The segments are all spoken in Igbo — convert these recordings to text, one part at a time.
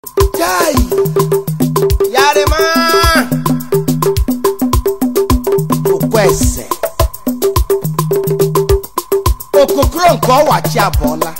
Jai Yarima Okwese Okokro nke ọwachi abọla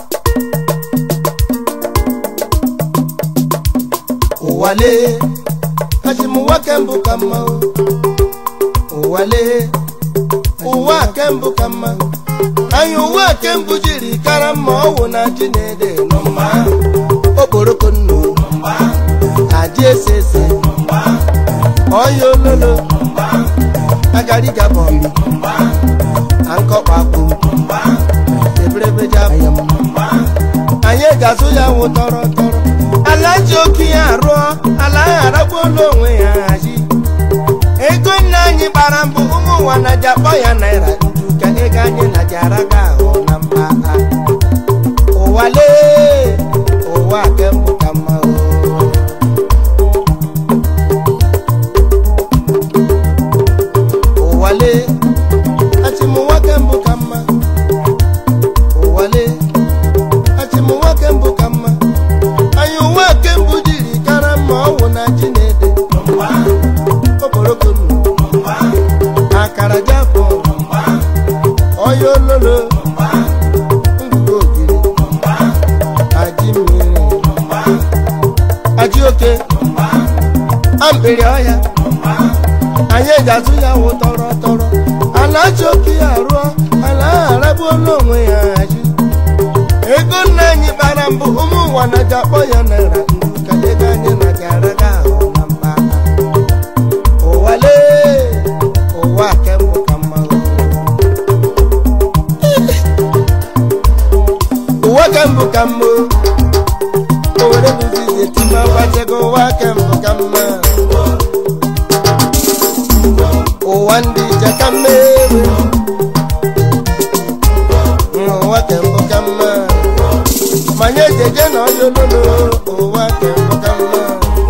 Owale Hajimuwa kembu kama Owale Uwa kembu kama Ayuwa kembu jiri karama owo na jinede nomma Oboroko nnu Aji esese Oyo lolo Agari gabon Anko papu Ebrebe jabon Anye gazu ya wo toro toro Alaji oki aro Ala aragbo lonwe ya aji Ego nanyi barambu umu wana jabo ya naira Njuka ega nye na jaraga o namba Owale Owa kembu kama Owale Achimuwa kembu kama Owale Achimuwa kembu kama Ayuwa kembu jiri karama owo na jinede Oboroko Akara jafo Oyo lolo Ngugo giri Aji mmiri Aji oke Ambiri oya Anye gazu ya wo toro toro Ala choki aruo Ala arabu olonwe ya aji Ego nanyi barambu umu wana jabo ya nera Kadega nye na jaraga o namba Owale Owa kembu kama Owa kembu kama Owele nuzize tima wachego Owa kembu kama Owandi jakamewe Owa kembu kama Manye jeje no yololo Owa kembu kama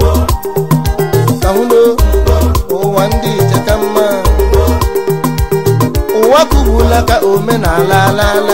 Kahulo Owandi jakama Owa kubula ka omenala lala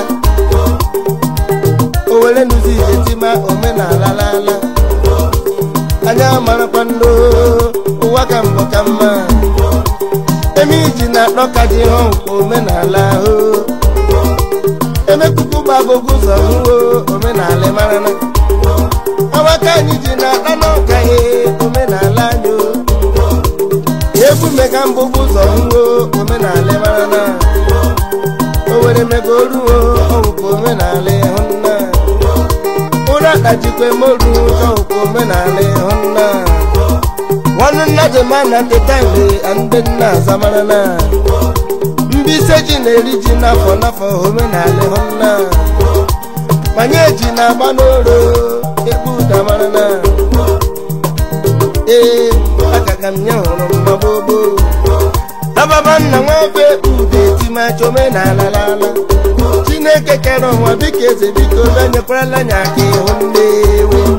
Owele nuzize tima omenala lala Anya mara pando Owa kembu kama Emi jina doka jihon omenala ho Eme kuku bagogu zahuo omenale marana Awaka nyi jina danoka ye omenala nyo Ebu mega mbubu zahuo omenale marana Owere megoru o omenale honna Ura kajikwe moru o omenale honna One na demana te tangle and then na zamarana Mbise jineri jina for na for homenale honna Manye jina banoro ebu damarana Akakamnya horo mabobo Ababanna mwabe ude tima chomenala lala Chineke kero mwabikeze biko benye prala nyaki hondewe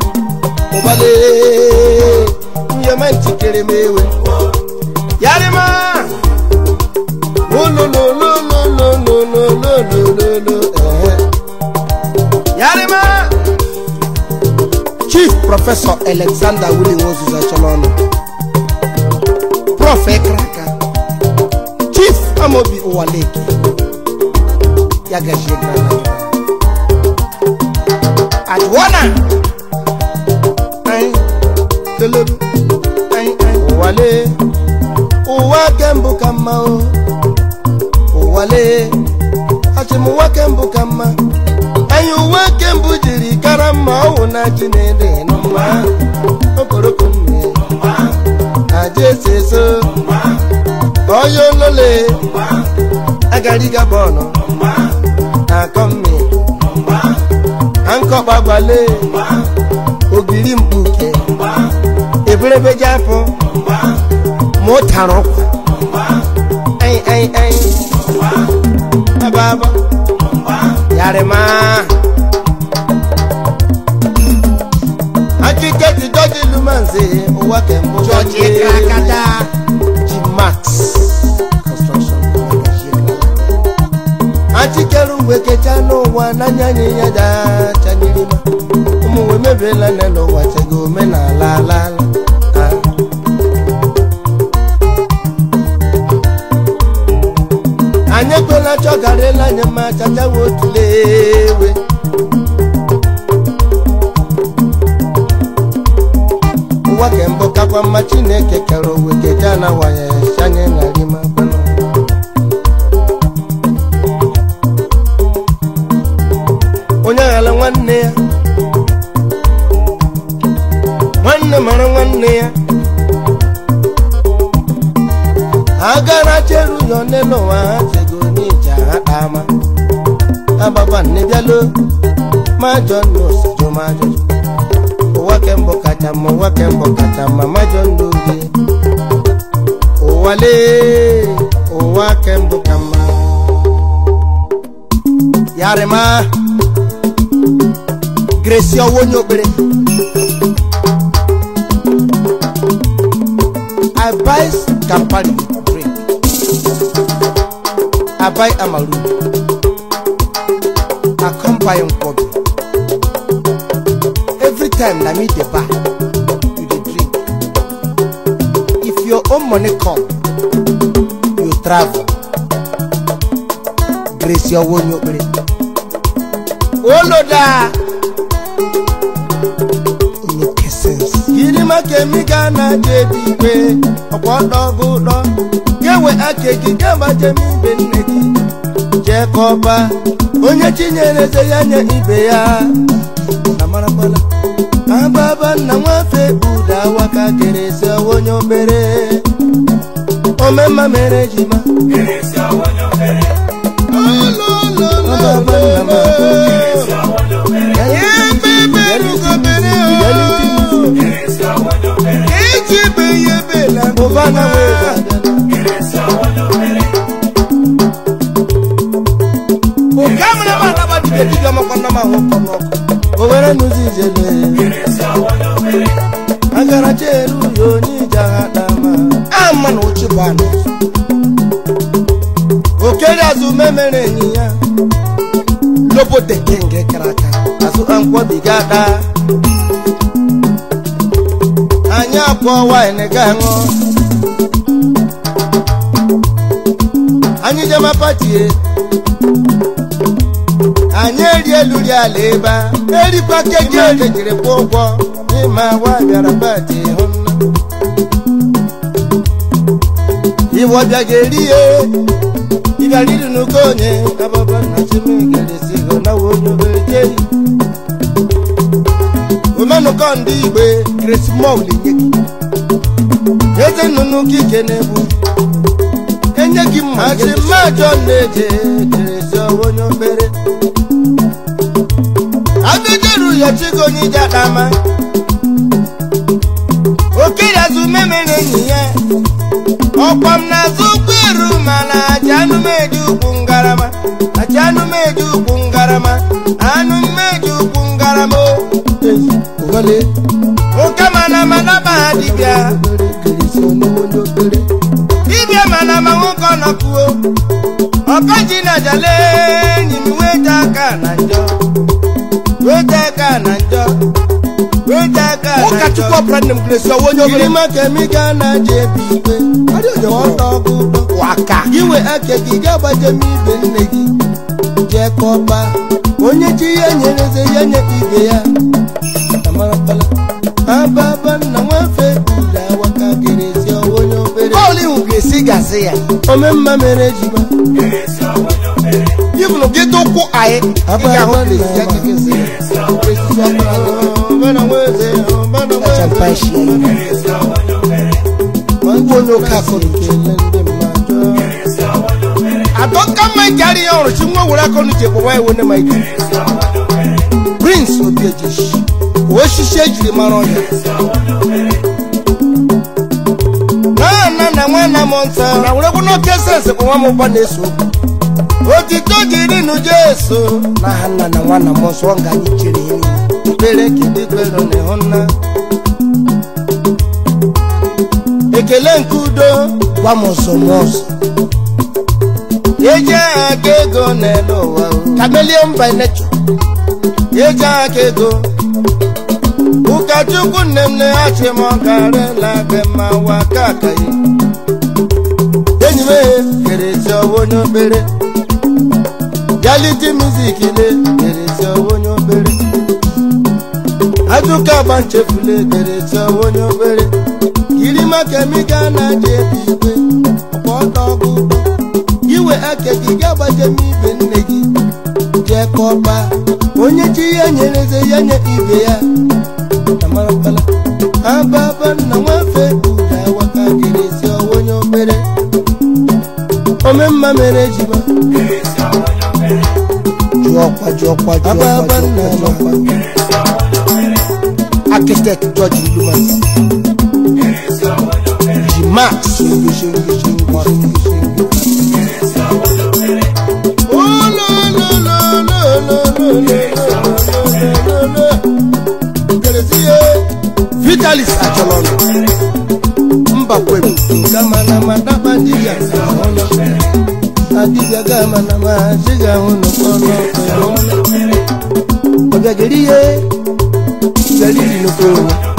Obale Yamanchi keremewe Yarima Lo lo lo lo lo lo lo lo lo lo Yarima Chief Professor Alexander Willing Ozuza Cholono Prof Ekraka Chief Amobi Owaleki Yagashi Grana Adwana Kelebu Owale Owa kembu kama Owale Hachimuwa kembu kama Ayuwa kembu jiri karama owo na jinede nomma Oboroko nne Aje seso Oyo lole Agari gabono Akome Anko bagbale Ogiri mbuke Ebrebe jafo Motarokwa Ay Ababa Yarima Akiketi George Lumanze Owa kembu George Krakata G-Max Construction Achikeru weke chano wana nyanyi yada Chanirima Umuwe mebela nelo wachego omenala alala anyị kwela chọgarịla anyị ma chachawa otulewe ụwa kembụ kakwa mma Chineke kere owe keja na waya shanye na rima bana onye aghala nwanne ya nwanne mara nwanne ya agara cheru yo neno wa chego ni ama ababa ne bialo ma John no jo ma jo wa kembo kacha ma John ndugi o wale o wa kembo kama yare ma Grace Owonyo bere I buy Campari drink. I buy Amaru. I come buy Nkwobi. Every time I meet the bar, you dey drink. If your own money come, you travel. Grace Owonyo bere. Oloda. Yirima kemiga na jebiwe okwodo gudo kewe akegi gaba jemi benegi jekoba onye chinyereze ya nye ibe ya na marabala ababa na nwafe buda waka Grace Owonyo bere omema mere jima Grace Owonyo bere ababa na ma Grace Owonyo bere bebe lugo bere Obana weza Grace Owonyo bere Okamna bana badibetiga makwana mahoko Owere nuzijele Grace Owonyo bere Agara cheru yo ni jahadama Amana uchibana Okere azu memere niya Lobo de kenge karaka Azu Nkwobi gada Anya kwa wine gango Anyi jama patie Anya eluri aleba Eri kwa keje kejire pogwo Nima wa biara pati honna Iwo biageriye Ibariru nukonye Ababa na chimigere sigo na Owonyo bere Umano kondi igbe Grace Mowli nyeki Eze nunu kike nebu Enyeki mwache ma John neje Grace Owonyo bere Agejeru ya chigo ni jadama Okiri azu memene nye Okwam na zukweru mana Ajanu meju kungarama Ajanu meju kungarama Anu meju kungarama Ugale Ukamana manaba dibia Grace Owonyo bere Dibia manama ukono kuo Okaji na jale Nimi wetaka na njo Wetaka na njo Wetaka na njo Ukachukua brandem Grace Owonyo bere Yirima kemiga na jebiwe Oto gudo Waka Giwe ake gigaba jemi benegi Jekoba Onye chiye nyereze yenye ibe ya Amarapala Ababa na nwafe buda waka Grace Owonyo bere Koli ugesi gazi ya Omemma mere jima Grace Owonyo bere Yibulu gitu ku aye Ababa na Grace Owonyo bere Champashi Grace Owonyo bere Owonyo kakoni Grace Owonyo bere Adoka maigari ya oro chimwa wurako nuje kwa wae wone maigari Prince Obiejish Woshishe jiri maronya Na mwana monsa Na ure kuno kesense kwa wamo banesu Otito jiri nujesu Na hana na mwana monsa wanga nichiri Mbele kidikwelo ne hona Ekele nkudo Kwa monso Eja akego nelo wa Chameleon by nature Eja akego Uka Chukwu nnem le achi mo kare la be ma wa kakayi enyi me keresi owo nyobere Quality music le keresi owo nyobere Aduka banche fule keresi owo nyobere Kirima kemiga na je biwe opodogu iwe akeki gabaje mi be nne gi je kopa onye chi ya nyereze ya nye ibe ya Amarapala ababa na wafe uda waka keresi owo nyobere Omemma mere jiba keresi owo nyobere Jokwa ababa na jokwa Architect George Lumasa keresi owo nyobere Jimax shingu Vitalis Achololo Mbakwebu Kama na madaba ndiya Adiga kama na majiga uno kono Ogageriye Galili nukono